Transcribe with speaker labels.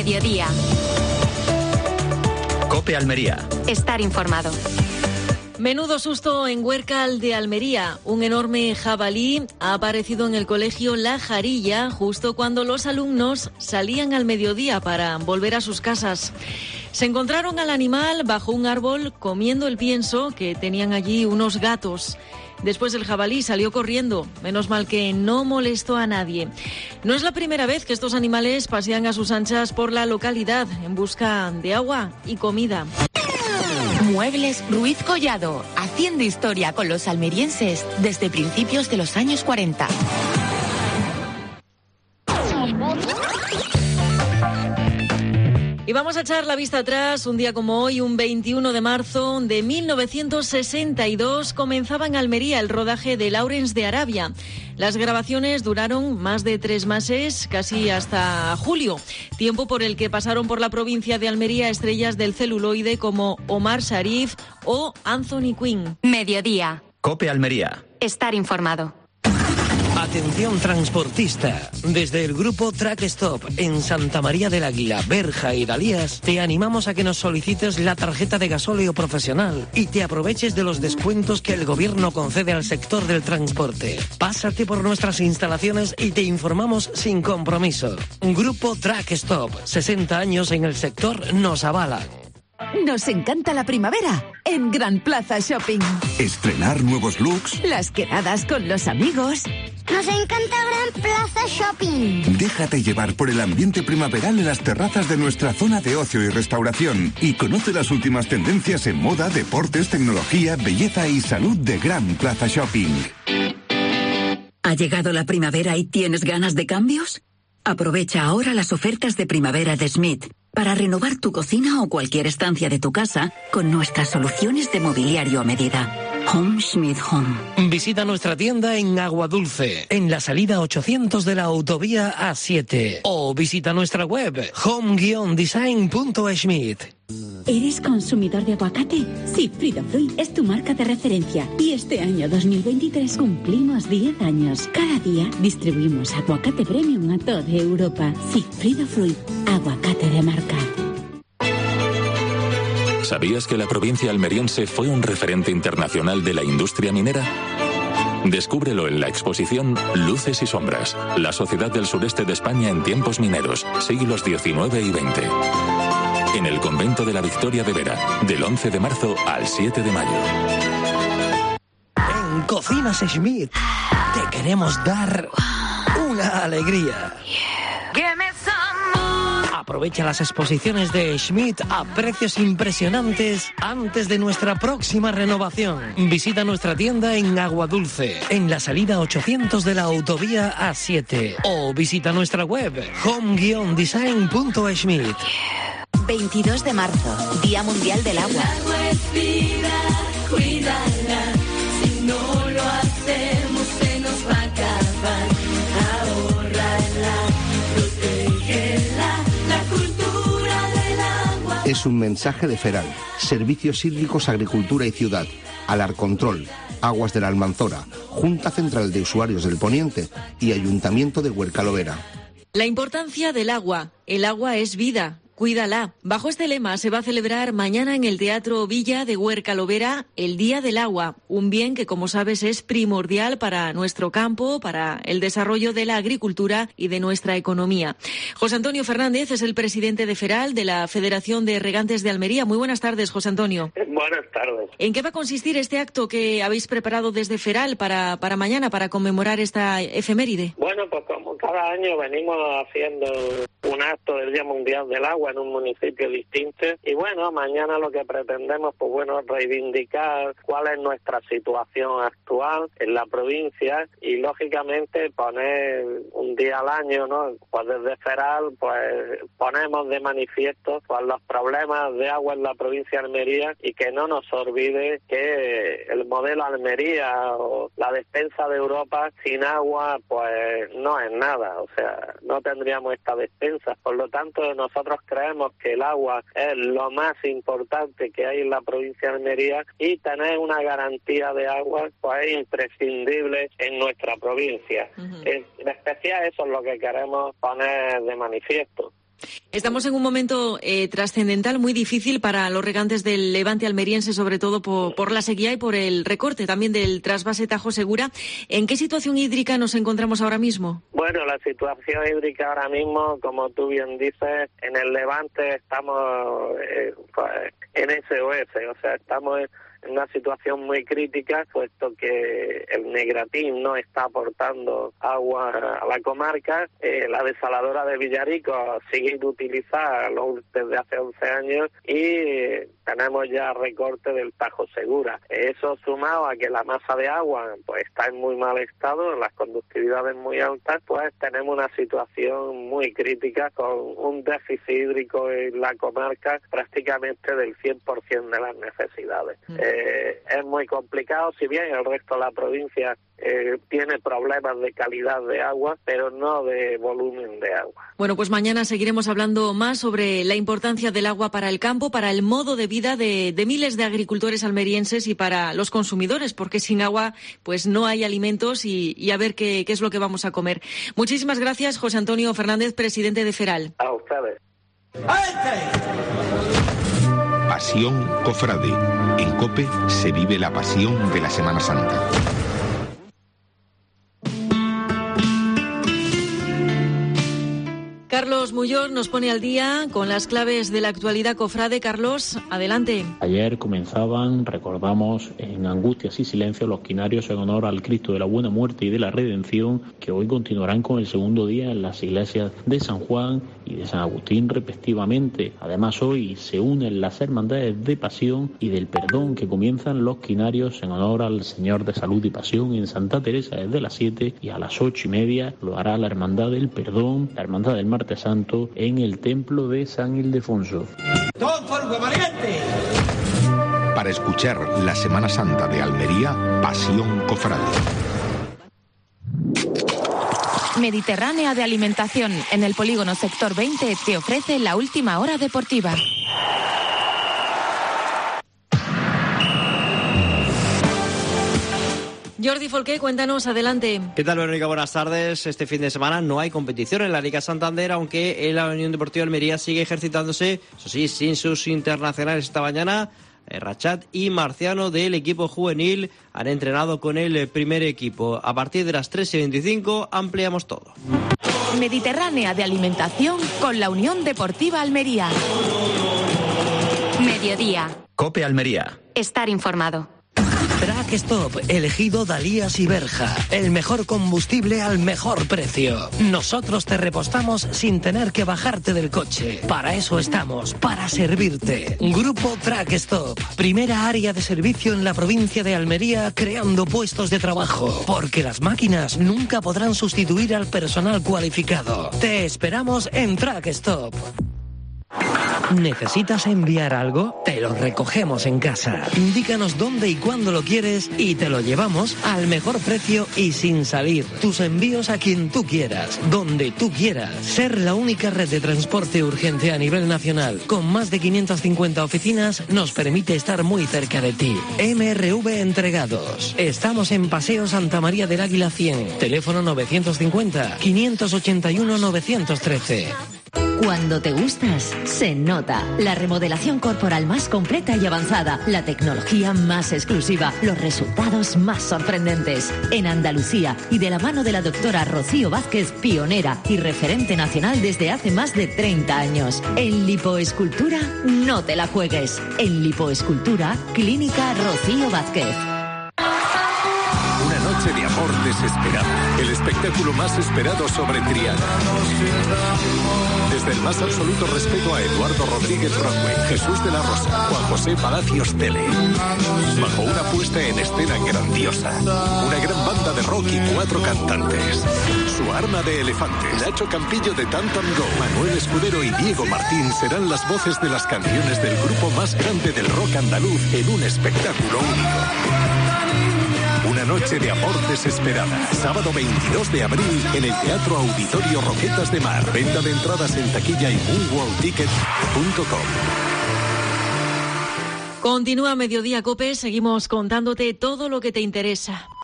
Speaker 1: Mediodía.
Speaker 2: COPE Almería.
Speaker 1: Estar informado.
Speaker 3: Menudo susto en Huércal de Almería. Un enorme jabalí ha aparecido en el colegio La Jarilla justo cuando los alumnos salían al mediodía para volver a sus casas. Se encontraron al animal bajo un árbol comiendo el pienso que tenían allí unos gatos. Después el jabalí salió corriendo. Menos mal que no molestó a nadie. No es la primera vez que estos animales pasean a sus anchas por la localidad en busca de agua y comida.
Speaker 1: Muebles Ruiz Collado, haciendo historia con los almerienses desde principios de los años 40.
Speaker 3: Y vamos a echar la vista atrás. Un día como hoy, un 21 de marzo de 1962, comenzaba en Almería el rodaje de Lawrence de Arabia. Las grabaciones duraron más de 3 meses, casi hasta julio, tiempo por el que pasaron por la provincia de Almería estrellas del celuloide como Omar Sharif o Anthony Quinn.
Speaker 1: Mediodía.
Speaker 2: COPE Almería.
Speaker 1: Estar informado.
Speaker 4: Atención transportista, desde el grupo Track Stop en Santa María del Águila, Berja y Dalías, te animamos a que nos solicites la tarjeta de gasóleo profesional y te aproveches de los descuentos que el gobierno concede al sector del transporte. Pásate por nuestras instalaciones y te informamos sin compromiso. Grupo Track Stop, 60 años en el sector nos avalan.
Speaker 5: Nos encanta la primavera en Gran Plaza Shopping.
Speaker 6: Estrenar nuevos looks.
Speaker 5: Las quedadas con los amigos.
Speaker 7: Nos encanta Gran Plaza Shopping.
Speaker 6: Déjate llevar por el ambiente primaveral en las terrazas de nuestra zona de ocio y restauración y conoce las últimas tendencias en moda, deportes, tecnología, belleza y salud de Gran Plaza Shopping.
Speaker 8: ¿Ha llegado la primavera y tienes ganas de cambios? Aprovecha ahora las ofertas de primavera de Schmidt para renovar tu cocina o cualquier estancia de tu casa con nuestras soluciones de mobiliario a medida. Home Schmidt Home.
Speaker 4: Visita nuestra tienda en Aguadulce, en la salida 800 de la autovía A7. O visita nuestra web home-design.schmidt.
Speaker 9: ¿Eres consumidor de aguacate? Sigfrido Fruit es tu marca de referencia. Y este año 2023 cumplimos 10 años. Cada día distribuimos aguacate premium a toda Europa. Sigfrido Fruit, aguacate de marca.
Speaker 10: ¿Sabías que la provincia almeriense fue un referente internacional de la industria minera? Descúbrelo en la exposición Luces y Sombras, la sociedad del sureste de España en tiempos mineros, siglos XIX y XX. En el convento de la Victoria de Vera, del 11 de marzo al 7 de mayo.
Speaker 4: En Cocinas Schmidt te queremos dar una alegría. Aprovecha las exposiciones de Schmidt a precios impresionantes antes de nuestra próxima renovación. Visita nuestra tienda en Aguadulce, en la salida 800 de la autovía A7. O visita nuestra web home-design.schmidt.
Speaker 1: 22 de marzo, Día Mundial del Agua.
Speaker 11: El agua es vida, cuídala. Si no lo hacemos se nos va a acabar. Ahórrala, protégela. La cultura del agua.
Speaker 12: Es un mensaje de FERAL, Servicios Hídricos, Agricultura y Ciudad, Alarcontrol, Aguas de la Almanzora, Junta Central de Usuarios del Poniente y Ayuntamiento de Huércal-Overa.
Speaker 3: La importancia del agua. El agua es vida. Cuídala. Bajo este lema se va a celebrar mañana en el Teatro Villa de Huércal-Overa el Día del Agua, un bien que, como sabes, es primordial para nuestro campo, para el desarrollo de la agricultura y de nuestra economía. José Antonio Fernández es el presidente de FERAL, de la Federación de Regantes de Almería. Muy buenas tardes, José Antonio.
Speaker 13: Buenas tardes.
Speaker 3: ¿En qué va a consistir este acto que habéis preparado desde FERAL para mañana, para conmemorar esta efeméride?
Speaker 13: Bueno, pues como cada año venimos haciendo un acto del Día Mundial del Agua en un municipio distinto y bueno, mañana lo que pretendemos pues bueno, reivindicar cuál es nuestra situación actual en la provincia y lógicamente poner un día al año, ¿no? Pues desde FERAL pues ponemos de manifiesto pues los problemas de agua en la provincia de Almería y que no nos olvide que el modelo Almería o la despensa de Europa sin agua pues no es nada, o sea, no tendríamos esta despensa, por lo tanto nosotros creemos que el agua es lo más importante que hay en la provincia de Almería y tener una garantía de agua pues es imprescindible en nuestra provincia. En especial eso es lo que queremos poner de manifiesto.
Speaker 3: Estamos en un momento trascendental, muy difícil para los regantes del Levante almeriense, sobre todo por la sequía y por el recorte también del trasvase Tajo Segura. ¿En qué situación hídrica nos encontramos ahora mismo?
Speaker 13: Bueno, la situación hídrica ahora mismo, como tú bien dices, en el Levante estamos en SOS, o sea, estamos en una situación muy crítica, puesto que el Negratín no está aportando agua a la comarca. La desaladora de Villarico sigue inutilizada desde hace 11 años y tenemos ya recorte del Tajo Segura. Eso sumado a que la masa de agua pues está en muy mal estado, las conductividades muy altas, pues tenemos una situación muy crítica con un déficit hídrico en la comarca prácticamente del 100% de las necesidades. Es muy complicado, si bien el resto de la provincia tiene problemas de calidad de agua, pero no de volumen de agua.
Speaker 3: Bueno, pues mañana seguiremos hablando más sobre la importancia del agua para el campo, para el modo de vida de miles de agricultores almerienses y para los consumidores, porque sin agua pues no hay alimentos y a ver qué es lo que vamos a comer. Muchísimas gracias, José Antonio Fernández, presidente de Feral.
Speaker 13: A ustedes.
Speaker 2: Pasión Cofrade. En COPE se vive la pasión de la Semana Santa.
Speaker 3: Carlos Muñoz nos pone al día con las claves de la actualidad cofrade. Carlos, adelante.
Speaker 14: Ayer comenzaban, recordamos, en angustias y silencio los quinarios en honor al Cristo de la Buena Muerte y de la Redención, que hoy continuarán con el segundo día en las iglesias de San Juan y de San Agustín respectivamente. Además, hoy se unen las hermandades de Pasión y del Perdón, que comienzan los quinarios en honor al Señor de Salud y Pasión en Santa Teresa desde las 7, y a las 8:30 lo hará la Hermandad del Perdón, la Hermandad del Martes Santo, en el templo de San Ildefonso.
Speaker 2: Para escuchar la Semana Santa de Almería, Pasión Cofrade.
Speaker 1: Mediterránea de Alimentación, en el polígono Sector 20, te ofrece la última hora deportiva.
Speaker 3: Jordi Folqué, cuéntanos, adelante.
Speaker 15: ¿Qué tal, Verónica? Buenas tardes. Este fin de semana no hay competición en la Liga Santander, aunque la Unión Deportiva Almería sigue ejercitándose, eso sí, sin sus internacionales esta mañana. Rachat y Marciano del equipo juvenil han entrenado con el primer equipo. A partir de las 3:25 ampliamos todo.
Speaker 1: Mediterránea de Alimentación con la Unión Deportiva Almería. Mediodía.
Speaker 16: COPE Almería.
Speaker 1: Estar informado.
Speaker 4: Track Stop, elegido Dalías y Berja. El mejor combustible al mejor precio. Nosotros te repostamos sin tener que bajarte del coche. Para eso estamos, para servirte. Grupo Track Stop, primera área de servicio en la provincia de Almería, creando puestos de trabajo. Porque las máquinas nunca podrán sustituir al personal cualificado. Te esperamos en Track Stop. ¿Necesitas enviar algo? Te lo recogemos en casa. Indícanos dónde y cuándo lo quieres y te lo llevamos al mejor precio y sin salir. Tus envíos a quien tú quieras, donde tú quieras. Ser la única red de transporte urgente a nivel nacional, con más de 550 oficinas, nos permite estar muy cerca de ti. MRV Entregados. Estamos en Paseo Santa María del Águila 100. Teléfono 950-581-913.
Speaker 17: Cuando te gustas, se nota. La remodelación corporal más completa y avanzada, la tecnología más exclusiva, los resultados más sorprendentes. En Andalucía y de la mano de la doctora Rocío Vázquez, pionera y referente nacional desde hace más de 30 años. En lipoescultura, no te la juegues. En lipoescultura, Clínica Rocío Vázquez.
Speaker 18: Una noche de amor desesperada. El espectáculo más esperado sobre Triana. Desde el más absoluto respeto a Eduardo Rodríguez Broadway, Jesús de la Rosa, Juan José Palacios Tele. Bajo una puesta en escena grandiosa. Una gran banda de rock y 4 cantantes. Su arma de elefante. Nacho Campillo de Tantam Go. Manuel Escudero y Diego Martín serán las voces de las canciones del grupo más grande del rock andaluz en un espectáculo único. Una noche de amor desesperada. Sábado 22 de abril en el Teatro Auditorio Roquetas de Mar. Venta de entradas en taquilla y moonworldticket.com.
Speaker 3: Continúa Mediodía COPE, seguimos contándote todo lo que te interesa.